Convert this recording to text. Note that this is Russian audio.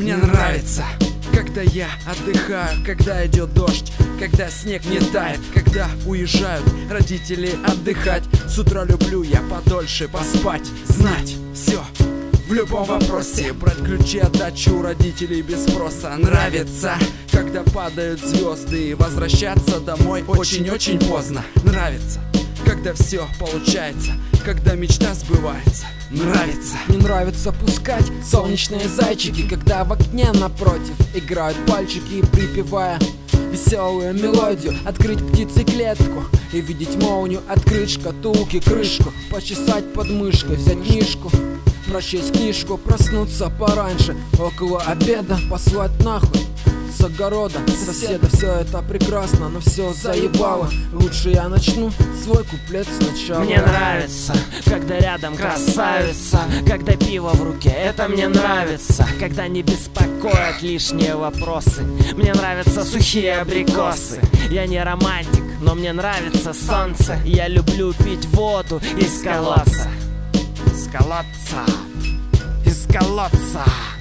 Мне нравится, когда я отдыхаю, когда идет дождь, когда снег не тает, когда уезжают родители отдыхать. С утра люблю я подольше поспать, знать все в любом вопросе, брать ключи от дачи у родителей без спроса. Нравится, когда падают звезды, и возвращаться домой очень-очень поздно. Нравится, когда все получается, когда мечта сбывается. Нравится. Мне нравится пускать солнечные зайчики, когда в окне напротив играют пальчики, припевая веселую мелодию. Открыть птице клетку и видеть молнию, открыть шкатулки крышку, почесать под мышкой, взять книжку, прочесть книжку, проснуться пораньше, около обеда послать нахуй с огорода соседа. Все это прекрасно, но все заебало. Лучше я начну свой куплет сначала. Мне нравится, когда рядом красавица, когда пиво в руке, это мне нравится. Когда не беспокоят лишние вопросы, мне нравятся сухие абрикосы. Я не романтик, но мне нравится солнце. Я люблю пить воду из колодца. Из колодца. Из колодца.